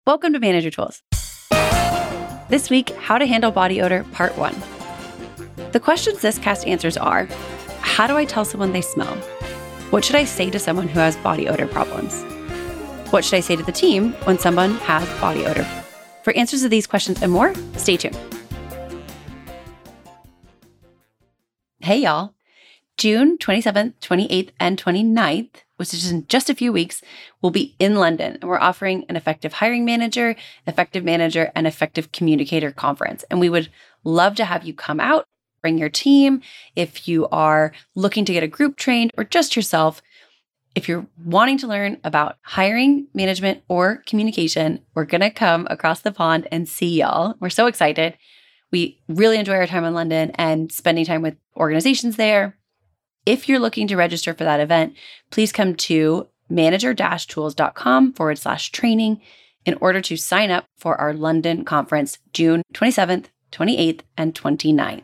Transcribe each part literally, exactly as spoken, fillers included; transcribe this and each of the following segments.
Welcome to Manager Tools. This week, how to handle body odor, part one. The questions this cast answers are, how do I tell someone they smell? What should I say to someone who has body odor problems? What should I say to the team when someone has body odor? For answers to these questions and more, stay tuned. Hey, y'all. June twenty-seventh, twenty-eighth, and twenty-ninth, which is in just a few weeks, we'll be in London. And we're offering an effective hiring manager, effective manager, and effective communicator conference. And we would love to have you come out, bring your team. If you are looking to get a group trained or just yourself, if you're wanting to learn about hiring, management, or communication, we're going to come across the pond and see y'all. We're so excited. We really enjoy our time in London and spending time with organizations there. If you're looking to register for that event, please come to manager-tools.com forward slash training in order to sign up for our London conference, June twenty-seventh, twenty-eighth, and twenty-ninth.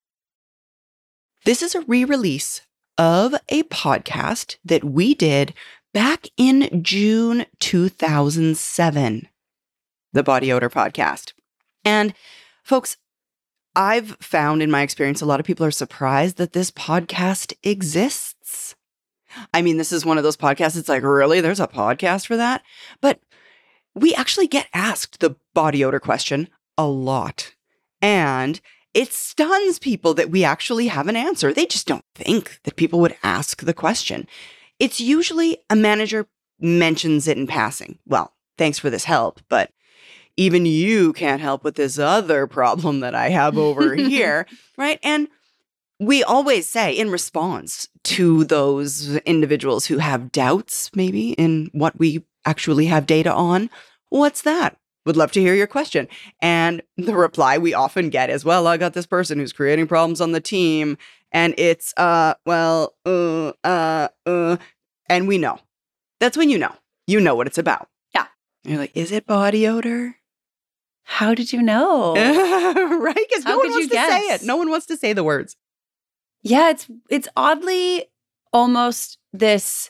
This is a re-release of a podcast that we did back in June two thousand seven, the Body Odor Podcast. And folks, I've found in my experience, a lot of people are surprised that this podcast exists. I mean, this is one of those podcasts, it's like, really? There's a podcast for that? But we actually get asked the body odor question a lot. And it stuns people that we actually have an answer. They just don't think that people would ask the question. It's usually a manager mentions it in passing. Well, thanks for this help, but even you can't help with this other problem that I have over here, right? And we always say in response to those individuals who have doubts maybe in what we actually have data on, what's that? Would love to hear your question. And the reply we often get is, well, I got this person who's creating problems on the team. And it's, uh, well, uh, uh, uh, and we know. That's when you know. You know what it's about. Yeah. And you're like, is it body odor? How did you know? Right? Because no How one could wants you to guess? say it. No one wants to say the words. Yeah, it's it's oddly almost this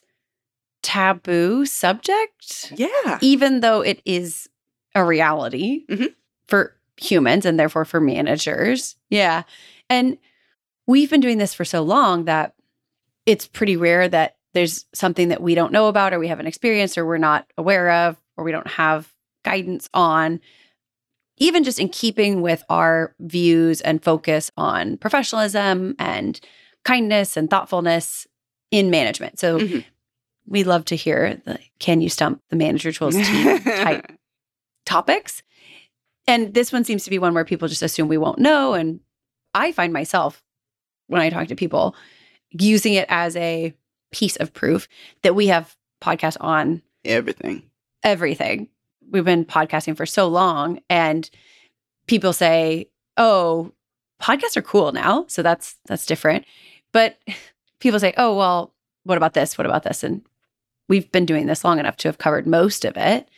taboo subject. Yeah. Even though it is a reality Mhm. for humans and therefore for managers. Yeah. And we've been doing this for so long that it's pretty rare that there's something that we don't know about or we haven't experienced or we're not aware of or we don't have guidance on. Even just in keeping with our views and focus on professionalism and kindness and thoughtfulness in management. So Mhm. we love to hear the can you stump the Manager Tools team type topics. And this one seems to be one where people just assume we won't know. And I find myself, when I talk to people, using it as a piece of proof that we have podcasts on Everything. everything. We've been podcasting for so long and people say, oh, podcasts are cool now. So that's, that's different. But people say, oh, well, what about this? What about this? And we've been doing this long enough to have covered most of it.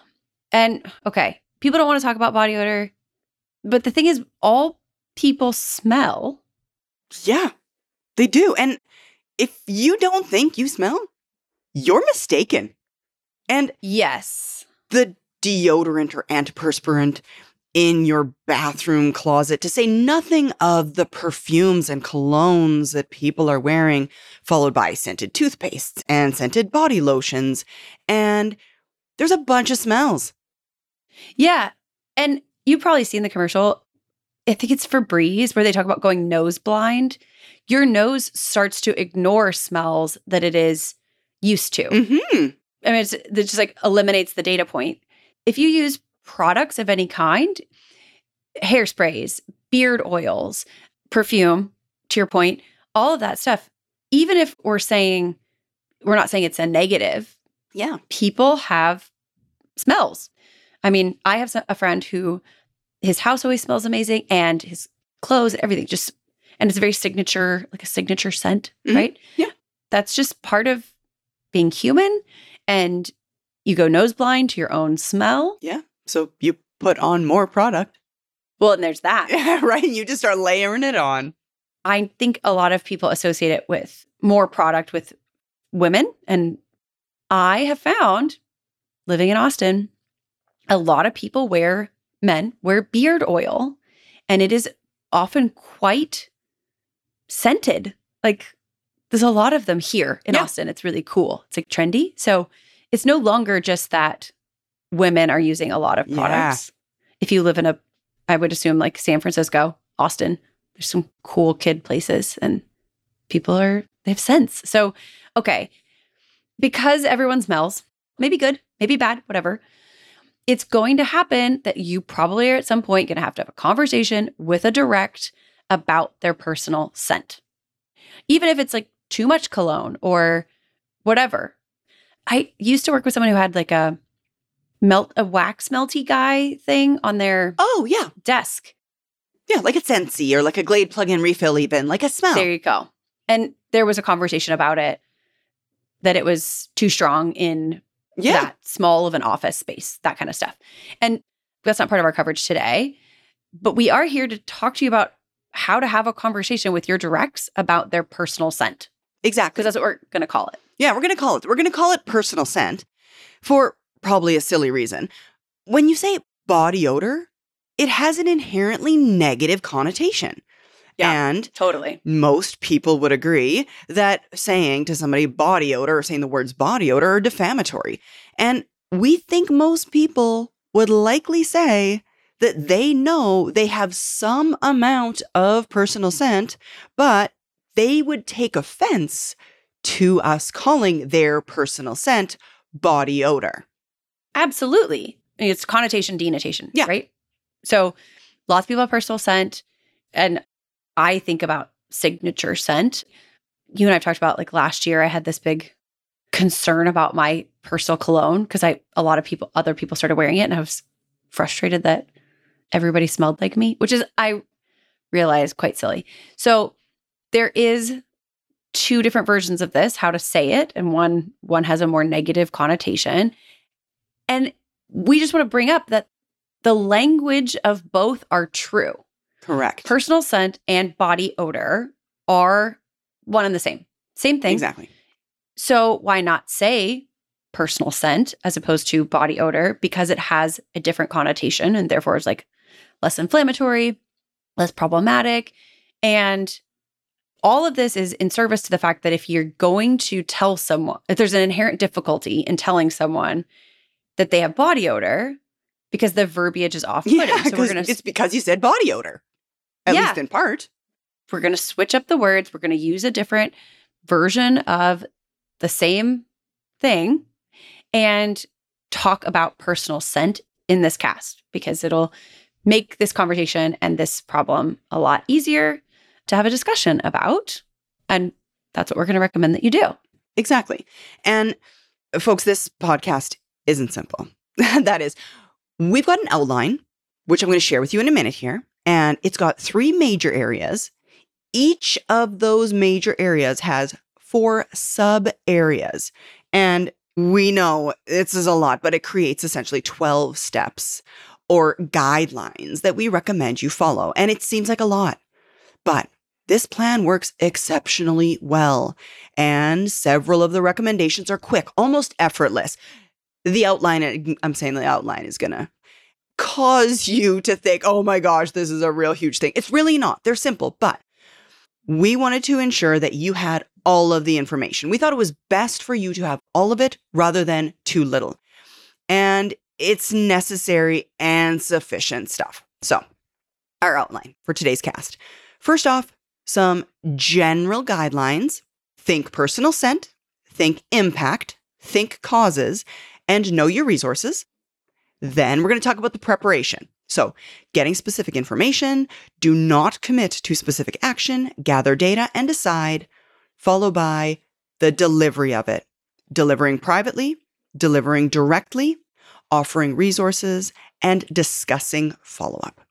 And okay, people don't want to talk about body odor, but the thing is all people smell. Yeah, they do. And if you don't think you smell, you're mistaken. And Yes. the deodorant or antiperspirant in your bathroom closet, to say nothing of the perfumes and colognes that people are wearing, followed by scented toothpastes and scented body lotions. And there's a bunch of smells. Yeah. And you've probably seen the commercial. I think it's Febreze where they talk about going nose blind. Your nose starts to ignore smells that it is used to. Mm-hmm. I mean, it's, it just like eliminates the data point. If you use products of any kind, hairsprays, beard oils, perfume, to your point, all of that stuff, even if we're saying, we're not saying it's a negative, Yeah. people have smells. I mean, I have a friend who his house always smells amazing and his clothes, everything just, and it's a very signature, like a signature scent, Mhm. right? Yeah. That's just part of being human. And you go nose blind to your own smell. Yeah. So you put on more product. Well, and there's that. Yeah, right? You just start layering it on. I think a lot of people associate it with more product with women. And I have found, living in Austin, a lot of people wear, men wear beard oil, and it is often quite scented. Like there's a lot of them here in Yeah. Austin. It's really cool. It's like trendy. So it's no longer just that women are using a lot of products. Yeah. If you live in a, I would assume like San Francisco, Austin, there's some cool kid places and people are, they have sense. So, okay. Because everyone smells, maybe good, maybe bad, whatever. It's going to happen that you probably are at some point going to have to have a conversation with a direct about their personal scent. Even if it's like too much cologne or whatever. I used to work with someone who had like a melt, a wax melty guy thing on their Oh, yeah. desk. Yeah, like a Scentsy or like a Glade plug-in refill even, like a smell. There you go. And there was a conversation about it, that it was too strong in yeah. that small of an office space, that kind of stuff. And that's not part of our coverage today. But we are here to talk to you about how to have a conversation with your directs about their personal scent. Exactly. Because that's what we're going to call it. Yeah, we're going to call it. We're going to call it personal scent for probably a silly reason. When you say body odor, it has an inherently negative connotation. Yeah, and totally. Most people would agree that saying to somebody body odor or saying the words body odor are defamatory. And we think most people would likely say that they know they have some amount of personal scent, but they would take offense to us calling their personal scent body odor. Absolutely. I mean, it's connotation, denotation, yeah. right? So lots of people have personal scent, and I think about signature scent. You and I have talked about like last year, I had this big concern about my personal cologne because I a lot of people, other people started wearing it, and I was frustrated that everybody smelled like me, which is, I realize, quite silly. So there is two different versions of this, how to say it, and one one has a more negative connotation. And we just want to bring up that the language of both are true. Correct. Personal scent and body odor are one and the same. Same thing. Exactly. So why not say personal scent as opposed to body odor? Because it has a different connotation and therefore is like less inflammatory, less problematic. And all of this is in service to the fact that if you're going to tell someone, if there's an inherent difficulty in telling someone that they have body odor, because the verbiage is off-putting. Yeah, so we're gonna, it's because you said body odor, at yeah. least in part. We're going to switch up the words. We're going to use a different version of the same thing and talk about personal scent in this cast, because it'll make this conversation and this problem a lot easier to have a discussion about. And that's what we're going to recommend that you do. Exactly. And folks, this podcast isn't simple. That is, we've got an outline, which I'm going to share with you in a minute here. And it's got three major areas. Each of those major areas has four sub areas. And we know this is a lot, but it creates essentially twelve steps or guidelines that we recommend you follow. And it seems like a lot, but this plan works exceptionally well. And several of the recommendations are quick, almost effortless. The outline, I'm saying the outline is going to cause you to think, oh my gosh, this is a real huge thing. It's really not. They're simple, but we wanted to ensure that you had all of the information. We thought it was best for you to have all of it rather than too little. And it's necessary and sufficient stuff. So, our outline for today's cast. First off, some general guidelines. Think personal scent, think impact, think causes, and know your resources. Then we're going to talk about the preparation. So getting specific information, do not commit to specific action, gather data and decide, followed by the delivery of it. Delivering privately, delivering directly, offering resources, and discussing follow-up.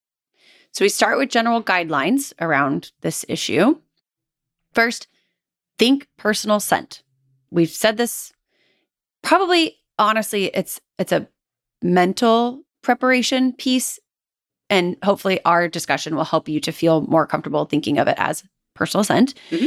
So we start with general guidelines around this issue. First, think personal scent. We've said this probably, honestly, it's it's a mental preparation piece, and hopefully our discussion will help you to feel more comfortable thinking of it as personal scent. Mm-hmm.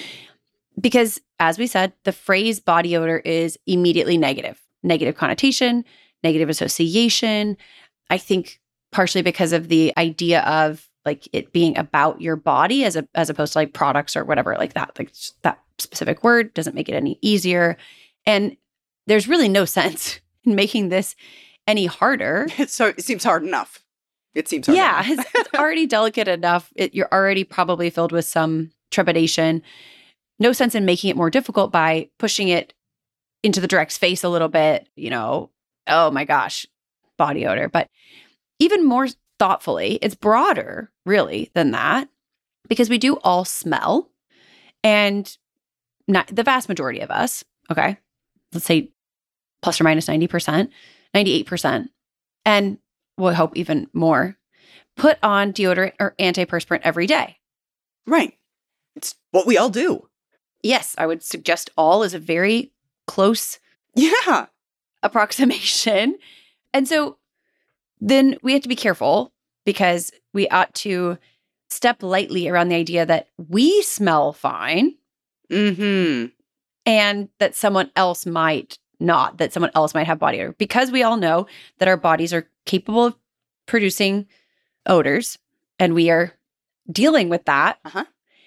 Because as we said, the phrase body odor is immediately negative, negative connotation, negative association. I think partially because of the idea of like it being about your body as a, as opposed to like products or whatever like that. Like that specific word doesn't make it any easier. And there's really no sense in making this any harder. So it seems hard enough. It seems hard yeah, enough. it's, it's already delicate enough. It, you're already probably filled with some trepidation. No sense in making it more difficult by pushing it into the direct's face a little bit, you know, oh my gosh, body odor. But even more thoughtfully, it's broader really than that because we do all smell. And not the vast majority of us, okay, let's say plus or minus ninety percent, ninety-eight percent, and we'll hope even more, put on deodorant or antiperspirant every day. Right. It's what we all do. Yes, I would suggest all is a very close yeah. approximation. And so then we have to be careful because we ought to step lightly around the idea that we smell fine Mm-hmm. and that someone else might not, that someone else might have body odor. Because we all know that our bodies are capable of producing odors and we are dealing with that. Uh-huh.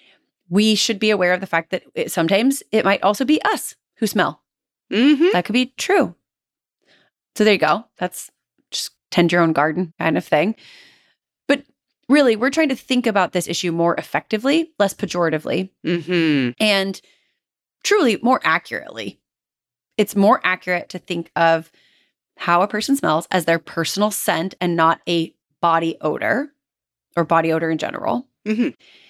We should be aware of the fact that it, sometimes it might also be us who smell. Mm-hmm. That could be true. So there you go. That's just tend your own garden kind of thing. But really, we're trying to think about this issue more effectively, less pejoratively, Mm-hmm. and truly more accurately. It's more accurate to think of how a person smells as their personal scent and not a body odor or body odor in general. Mm-hmm.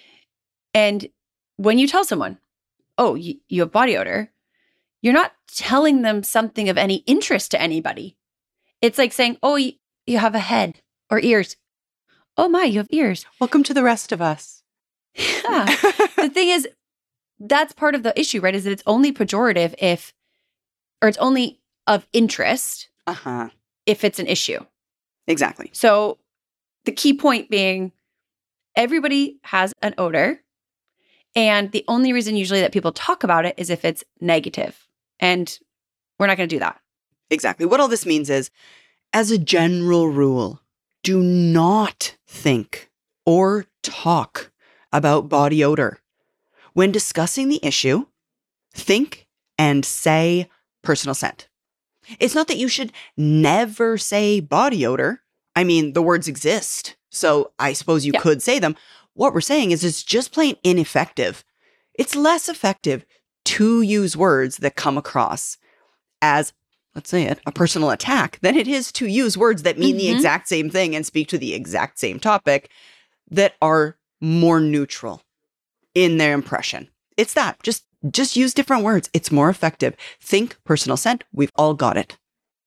And when you tell someone, oh, you, you have body odor, you're not telling them something of any interest to anybody. It's like saying, oh, you, you have a head or ears. Oh my, you have ears. Welcome to the rest of us. Yeah. The thing is, that's part of the issue, right? Is that it's only pejorative if, or it's only of interest Uh-huh. if it's an issue. Exactly. So the key point being everybody has an odor. And the only reason usually that people talk about it is if it's negative. And we're not going to do that. Exactly. What all this means is, as a general rule, do not think or talk about body odor. When discussing the issue, think and say personal scent. It's not that you should never say body odor. I mean, the words exist, so I suppose you Yeah. could say them. What we're saying is it's just plain ineffective. It's less effective to use words that come across as, let's say it, a personal attack than it is to use words that mean the Mhm. exact same thing and speak to the exact same topic that are more neutral in their impression. It's that. Just just use different words. It's more effective. Think personal scent. We've all got it.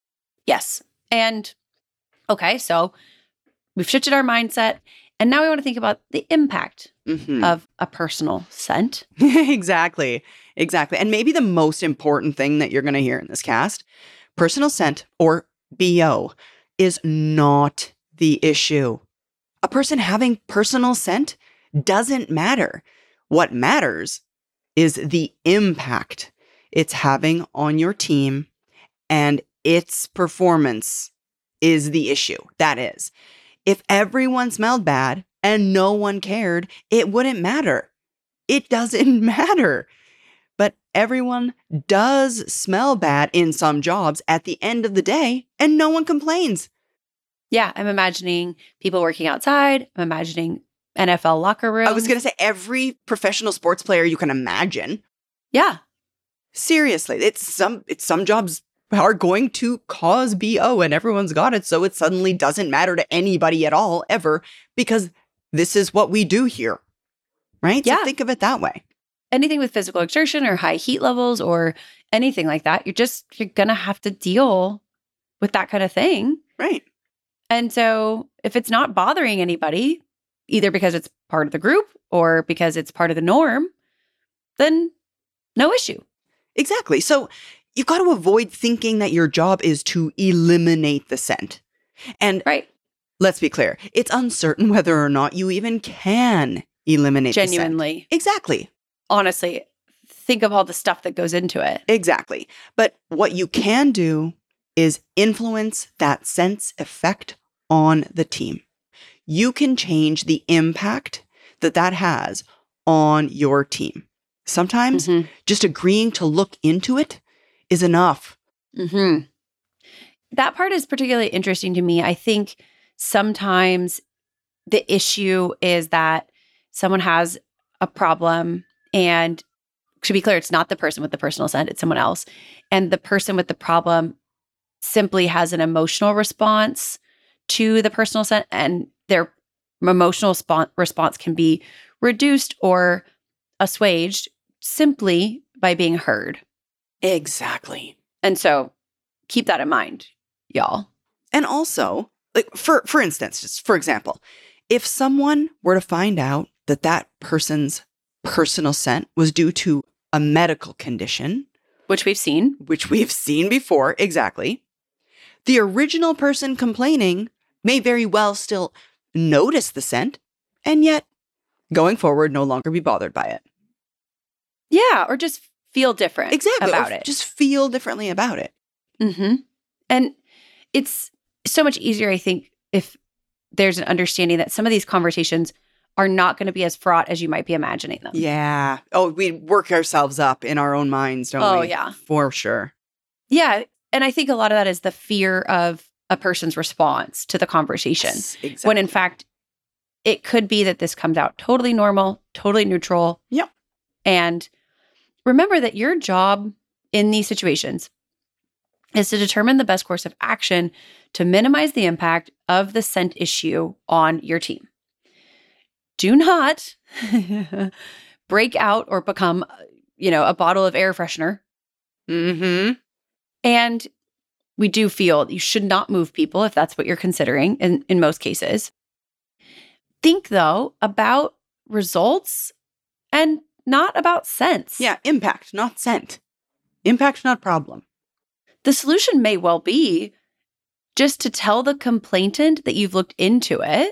Yes. And okay, so we've shifted our mindset. And now we want to think about the impact Mhm. of a personal scent. Exactly. Exactly. And maybe the most important thing that you're going to hear in this cast, personal scent, or B O, is not the issue. A person having personal scent doesn't matter. What matters is the impact it's having on your team, and its performance is the issue. That is, if everyone smelled bad and no one cared, it wouldn't matter. It doesn't matter. But everyone does smell bad in some jobs at the end of the day, and no one complains. Yeah, I'm imagining people working outside. I'm imagining N F L locker rooms. I was going to say every professional sports player you can imagine. Yeah. Seriously, it's some it's some jobs are going to cause B O and everyone's got it, so it suddenly doesn't matter to anybody at all ever because this is what we do here. Right? Yeah. So think of it that way. Anything with physical exertion or high heat levels or anything like that, you're just, you're going to have to deal with that kind of thing. Right. And so if it's not bothering anybody, either because it's part of the group or because it's part of the norm, then no issue. Exactly. So you've got to avoid thinking that your job is to eliminate the scent. And Right. let's be clear, it's uncertain whether or not you even can eliminate the scent. Genuinely. Exactly. Honestly, think of all the stuff that goes into it. Exactly. But what you can do is influence that scent's effect on the team. You can change the impact that that has on your team. Sometimes Mm-hmm. just agreeing to look into it is enough. Mm-hmm. That part is particularly interesting to me. I think sometimes the issue is that someone has a problem, and to be clear, it's not the person with the personal scent, it's someone else. And the person with the problem simply has an emotional response to the personal scent, and their emotional spo- response can be reduced or assuaged simply by being heard. Exactly. And so keep that in mind, y'all. And also, like for for instance, just for example, if someone were to find out that that person's personal scent was due to a medical condition, Which we've seen. which we've seen before, exactly, the original person complaining may very well still notice the scent and yet going forward no longer be bothered by it. Yeah, or just feel different Exactly. about or it. Just feel differently about it. Mm-hmm. And it's so much easier, I think, if there's an understanding that some of these conversations are not going to be as fraught as you might be imagining them. Yeah. Oh, we work ourselves up in our own minds, don't Oh, we? yeah. For sure. Yeah. And I think a lot of that is the fear of a person's response to the conversation. Yes, exactly. When in fact, it could be that this comes out totally normal, totally neutral. Yep. And remember that your job in these situations is to determine the best course of action to minimize the impact of the scent issue on your team. Do not break out or become, you know, a bottle of air freshener. Mm-hmm. And we do feel you should not move people if that's what you're considering in, in most cases. Think, though, about results and not about scents. Yeah, impact, not scent. Impact, not problem. The solution may well be just to tell the complainant that you've looked into it,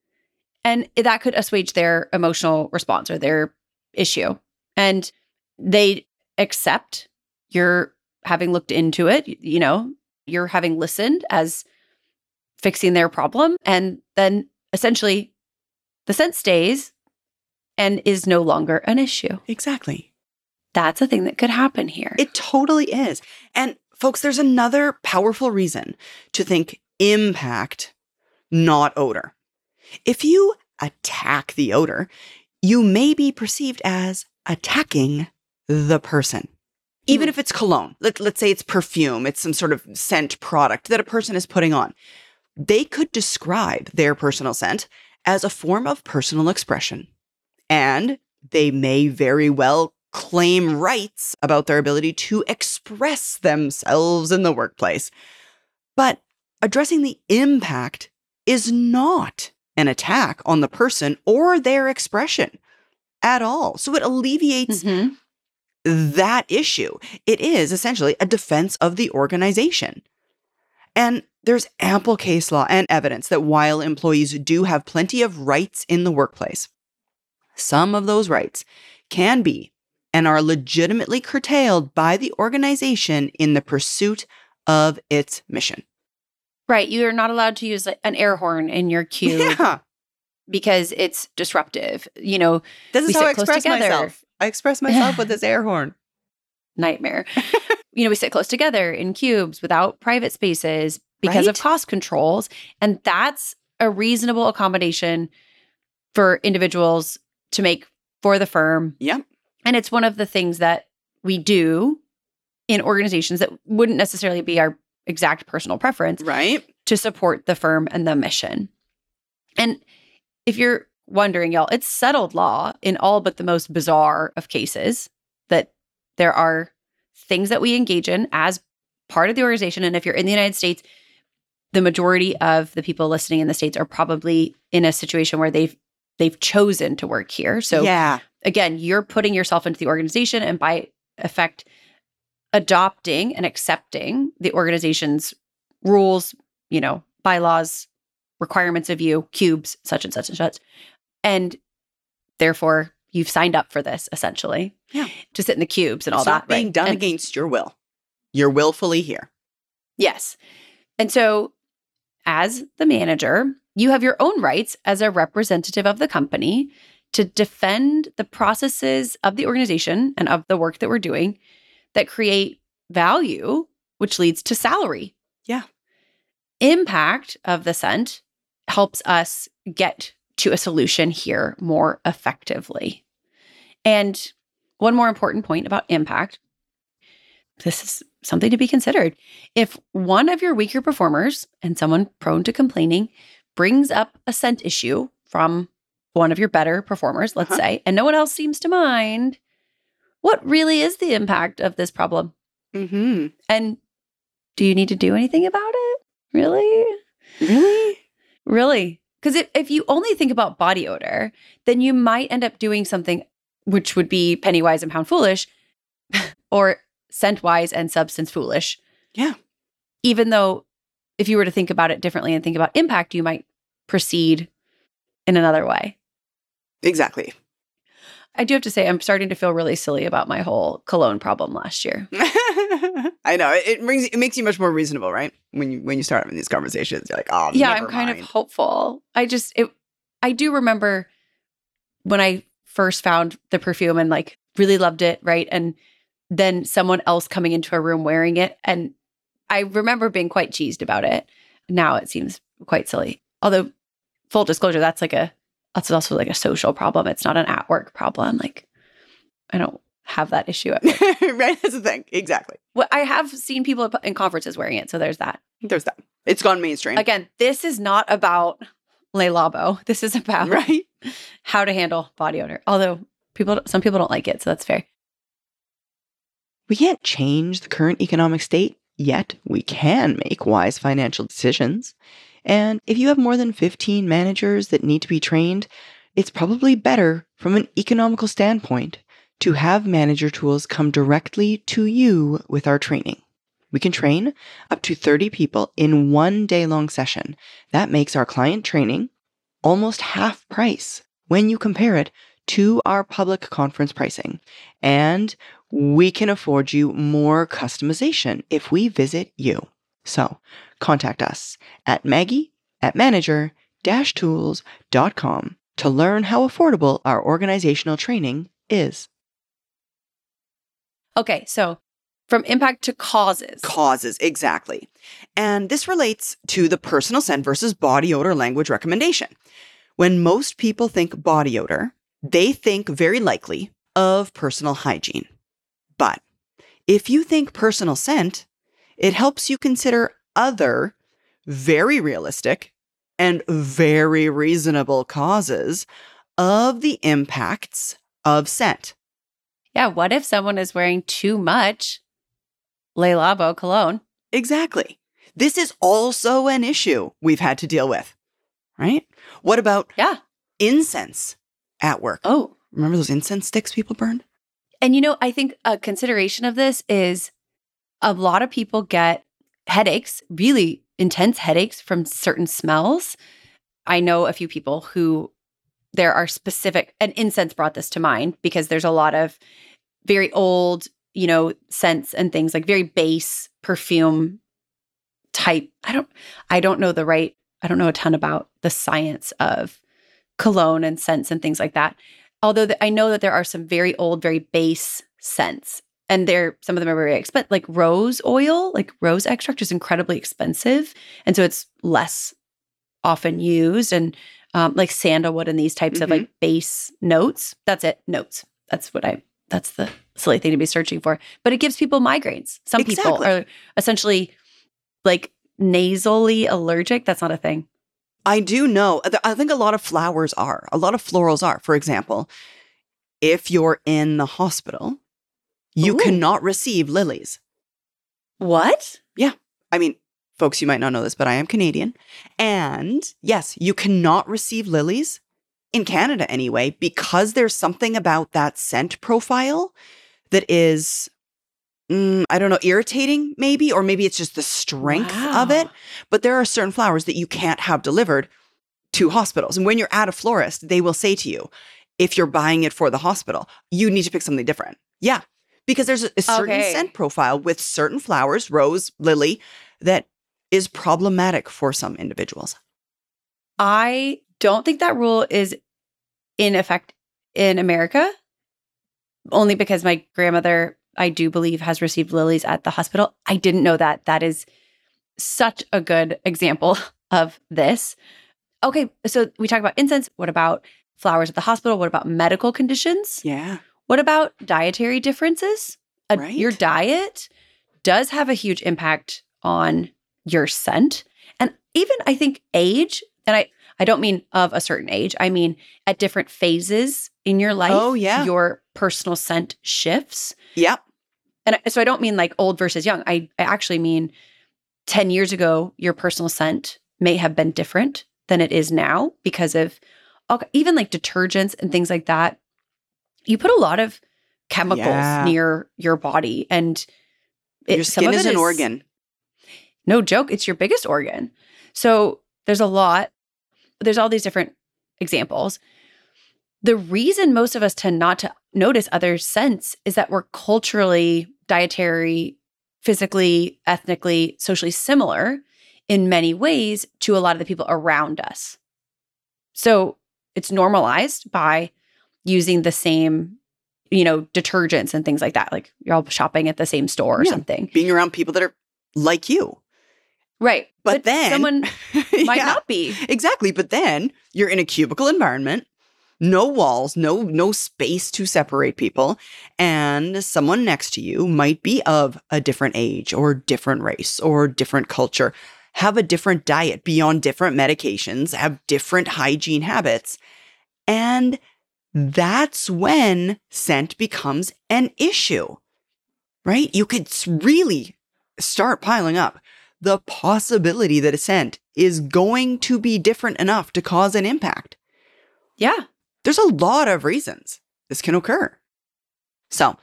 and that could assuage their emotional response or their issue. And they accept you're having looked into it, you know, you're having listened as fixing their problem. And then essentially the scent stays and is no longer an issue. Exactly. That's a thing that could happen here. It totally is. And folks, there's another powerful reason to think impact, not odor. If you attack the odor, you may be perceived as attacking the person. Even Mm. if it's cologne, let, let's say it's perfume, it's some sort of scent product that a person is putting on. They could describe their personal scent as a form of personal expression. And they may very well claim rights about their ability to express themselves in the workplace. But addressing the impact is not an attack on the person or their expression at all. So it alleviates Mm-hmm. that issue. It is essentially a defense of the organization. And there's ample case law and evidence that while employees do have plenty of rights in the workplace, some of those rights can be and are legitimately curtailed by the organization in the pursuit of its mission. Right. You're not allowed to use like, an air horn in your queue Yeah. because it's disruptive. You know, This is We how sit I close express together. myself. I express myself with this air horn. nightmare. You know, we sit close together in cubes without private spaces because Right? of cost controls. And that's a reasonable accommodation for individuals to make for the firm. Yep. And it's one of the things that we do in organizations that wouldn't necessarily be our exact personal preference Right? to support the firm and the mission. And if you're wondering, y'all, it's settled law in all but the most bizarre of cases that there are things that we engage in as part of the organization. And if you're in the United States, the majority of the people listening in the States are probably in a situation where they've they've chosen to work here. So yeah. again, you're putting yourself into the organization and by effect adopting and accepting the organization's rules, you know, bylaws, requirements of you, cubes, such and such and such. And therefore, you've signed up for this essentially. Yeah. To sit in the cubes and all It's that. not being right? done And- against your will. You're willfully here. Yes. And so as the manager, you have your own rights as a representative of the company to defend the processes of the organization and of the work that we're doing that create value, which leads to salary. Yeah. Impact of the scent helps us get to a solution here more effectively. And one more important point about impact, this is something to be considered. If one of your weaker performers and someone prone to complaining brings up a scent issue from one of your better performers, let's uh-huh. say, and no one else seems to mind, what really is the impact of this problem? Mm-hmm. And do you need to do anything about it? Really? Really? Really? Because if, if you only think about body odor, then you might end up doing something which would be penny wise and pound foolish, or scent wise and substance foolish. Yeah. Even though if you were to think about it differently and think about impact, you might proceed in another way. Exactly. I do have to say, I'm starting to feel really silly about my whole cologne problem last year. I know. It brings it makes you much more reasonable, right? When you when you start having these conversations, you're like, oh, yeah, never I'm kind mind. of hopeful. I just it I do remember when I first found the perfume and like really loved it, right? And then someone else coming into a room wearing it, and I remember being quite cheesed about it. Now it seems quite silly. Although, full disclosure, that's like a that's also like a social problem. It's not an at work problem. Like, I don't have that issue at work. Right? That's the thing. Exactly. Well, I have seen people in conferences wearing it, so there's that. There's that. It's gone mainstream. Again, this is not about Le Labo. This is about right? how to handle body odor. Although people, some people don't like it, so that's fair. We can't change the current economic state, yet we can make wise financial decisions. And if you have more than fifteen managers that need to be trained, it's probably better from an economical standpoint to have manager tools come directly to you with our training. We can train up to thirty people in one day-long session. That makes our client training almost half price when you compare it to our public conference pricing. And we can afford you more customization if we visit you. So contact us at Maggie at manager dash tools dot com to learn how affordable our organizational training is. Okay, so from impact to causes. Causes, exactly. And this relates to the personal scent versus body odor language recommendation. When most people think body odor, they think very likely of personal hygiene. But if you think personal scent, it helps you consider other very realistic and very reasonable causes of the impacts of scent. Yeah, what if someone is wearing too much Le Labo cologne? Exactly. This is also an issue we've had to deal with, right? What about yeah. incense at work? Oh. Remember those incense sticks people burned? And you know, I think a consideration of this is a lot of people get headaches, really intense headaches from certain smells. I know a few people who there are specific, and incense brought this to mind because there's a lot of very old, you know, scents and things like very base perfume type. I don't, I don't know the right, I don't know a ton about the science of cologne and scents and things like that. Although the, I know that there are some very old, very base scents, and they're some of them are very expensive. Like rose oil, like rose extract is incredibly expensive, and so it's less often used. And um, like sandalwood and these types mm-hmm. of like base notes. That's it, notes. That's what I. That's the silly thing to be searching for. But it gives people migraines. Some exactly. people are essentially like nasally allergic. That's not a thing. I do know. I think a lot of flowers are. A lot of florals are. For example, if you're in the hospital, you Ooh. cannot receive lilies. What? Yeah. I mean, folks, you might not know this, but I am Canadian. And yes, you cannot receive lilies in Canada anyway, because there's something about that scent profile that is, mm, I don't know, irritating maybe, or maybe it's just the strength wow. of it. But there are certain flowers that you can't have delivered to hospitals. And when you're at a florist, they will say to you, if you're buying it for the hospital, you need to pick something different. Yeah. Because there's a, a certain okay. scent profile with certain flowers, rose, lily, that is problematic for some individuals? I don't think that rule is in effect in America, only because my grandmother, I do believe, has received lilies at the hospital. I didn't know that. That is such a good example of this. Okay, so we talked about incense. What about flowers at the hospital? What about medical conditions? Yeah. What about dietary differences? A, Right. Your diet does have a huge impact on your scent. And even I think age, and I, I don't mean of a certain age, I mean at different phases in your life, Oh, yeah. your personal scent shifts. Yep. And so I don't mean like old versus young. I, I actually mean ten years ago, your personal scent may have been different than it is now because of okay, even like detergents and things like that. You put a lot of chemicals Yeah. near your body, and it, Your some skin of is it an organ. No joke, it's your biggest organ. So there's a lot. There's all these different examples. The reason most of us tend not to notice other scents is that we're culturally, dietary, physically, ethnically, socially similar in many ways to a lot of the people around us. So it's normalized by using the same, you know, detergents and things like that. Like you're all shopping at the same store or Yeah. something. Being around people that are like you. Right. But then- someone might Yeah. not be. Exactly. But then you're in a cubicle environment, no walls, no no space to separate people, and someone next to you might be of a different age or different race or different culture, have a different diet, be on different medications, have different hygiene habits. And that's when scent becomes an issue, right? You could s- really start piling up the possibility that a scent is going to be different enough to cause an impact. Yeah. There's a lot of reasons this can occur. So,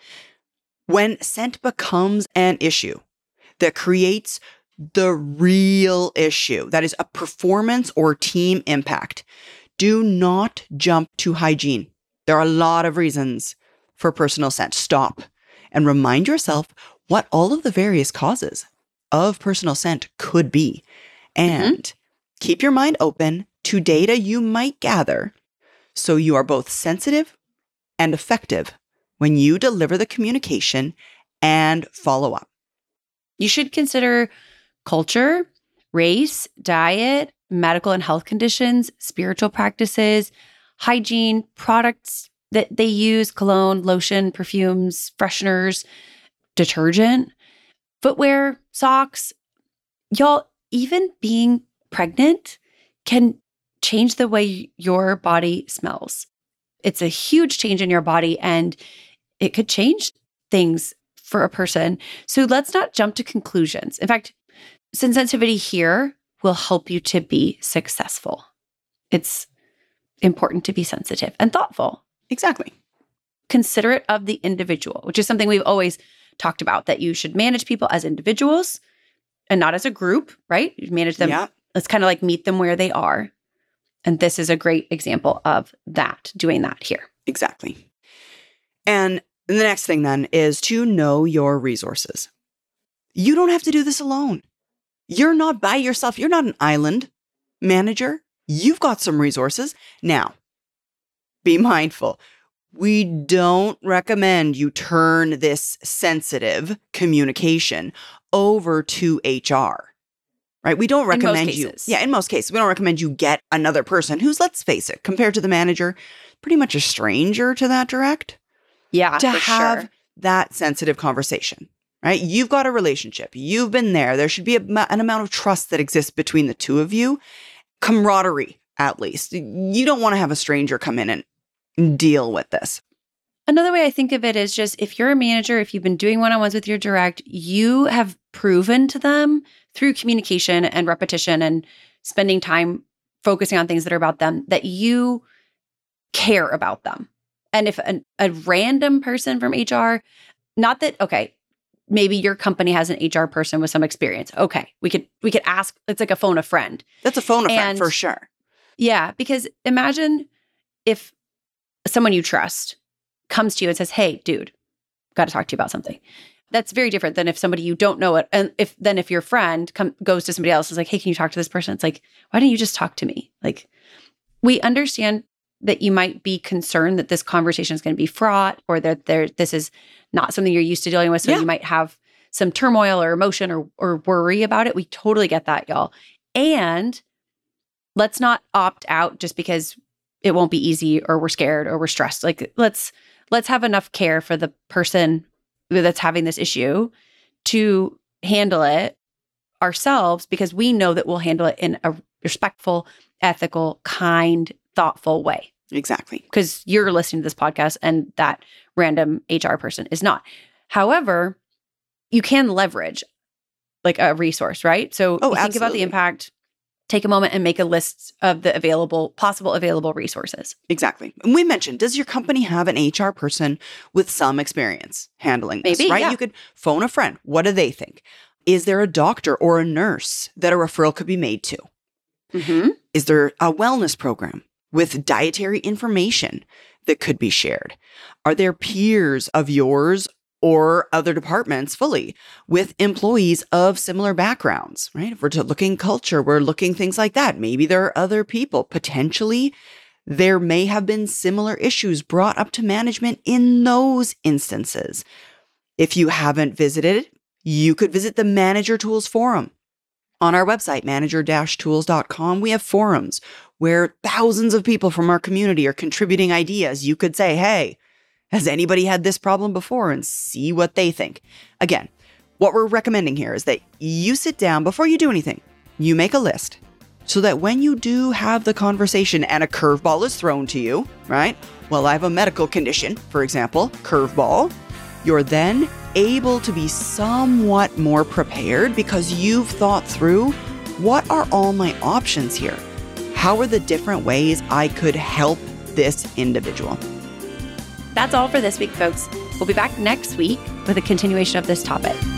when scent becomes an issue that creates the real issue, that is a performance or team impact, do not jump to hygiene. There are a lot of reasons for personal scent. Stop and remind yourself what all of the various causes of personal scent could be. And mm-hmm. keep your mind open to data you might gather so you are both sensitive and effective when you deliver the communication and follow up. You should consider culture, race, diet, medical and health conditions, spiritual practices, hygiene, products that they use, cologne, lotion, perfumes, fresheners, detergent, footwear, socks. Y'all, even being pregnant can change the way your body smells. It's a huge change in your body, and it could change things for a person. So let's not jump to conclusions. In fact, sensitivity here will help you to be successful. It's important to be sensitive and thoughtful. Exactly. Considerate of the individual, which is something we've always talked about, that you should manage people as individuals and not as a group, right? You manage them. Yeah. Let's kind of like meet them where they are. And this is a great example of that, doing that here. Exactly. And the next thing then is to know your resources. You don't have to do this alone. You're not by yourself. You're not an island manager. You've got some resources. Now, be mindful. We don't recommend you turn this sensitive communication over to H R, right? We don't recommend you. Yeah, in most cases, we don't recommend you get another person who's, let's face it, compared to the manager, pretty much a stranger to that direct. Yeah, to for have sure. that sensitive conversation, right? You've got a relationship. You've been there. There should be a, an amount of trust that exists between the two of you. Camaraderie, at least. You don't want to have a stranger come in and deal with this. Another way I think of it is just if you're a manager, if you've been doing one-on-ones with your direct, you have proven to them through communication and repetition and spending time focusing on things that are about them, that you care about them. And if an, a random person from H R, not that, okay, maybe your company has an H R person with some experience. Okay, we could we could ask, it's like a phone a friend. That's a phone a friend And- for sure. Yeah, because imagine if someone you trust comes to you and says, hey, dude, got to talk to you about something. that's very different than if somebody you don't know it. And if then if your friend come, goes to somebody else is like, hey, can you talk to this person? It's like, why didn't you just talk to me? Like, we understand that you might be concerned that this conversation is going to be fraught or that there this is not something you're used to dealing with. So Yeah. you might have some turmoil or emotion or or worry about it. We totally get that, y'all. And let's not opt out just because it won't be easy or we're scared or we're stressed. Like let's let's have enough care for the person that's having this issue to handle it ourselves, because we know that we'll handle it in a respectful, ethical, kind, thoughtful way. Exactly. Because you're listening to this podcast and that random H R person is not. However, you can leverage like a resource, right? So Oh, you think absolutely. about the impact, take a moment and make a list of the available, possible available resources. Exactly. And we mentioned, does your company have an H R person with some experience handling this, Maybe, right? yeah. You could phone a friend. What do they think? Is there a doctor or a nurse that a referral could be made to? Mm-hmm. Is there a wellness program with dietary information that could be shared? Are there peers of yours or other departments fully with employees of similar backgrounds, right? If we're to looking culture, we're looking things like that. Maybe there are other people. Potentially, there may have been similar issues brought up to management in those instances. If you haven't visited, you could visit the Manager Tools Forum. On our website, manager dash tools dot com, we have forums where thousands of people from our community are contributing ideas. You could say, hey, has anybody had this problem before, and see what they think. Again, what we're recommending here is that you sit down before you do anything. You make a list so that when you do have the conversation and a curveball is thrown to you, right? Well, I have a medical condition, for example, curveball. You're then able to be somewhat more prepared because you've thought through, what are all my options here? How are the different ways I could help this individual? That's all for this week, folks. We'll be back next week with a continuation of this topic.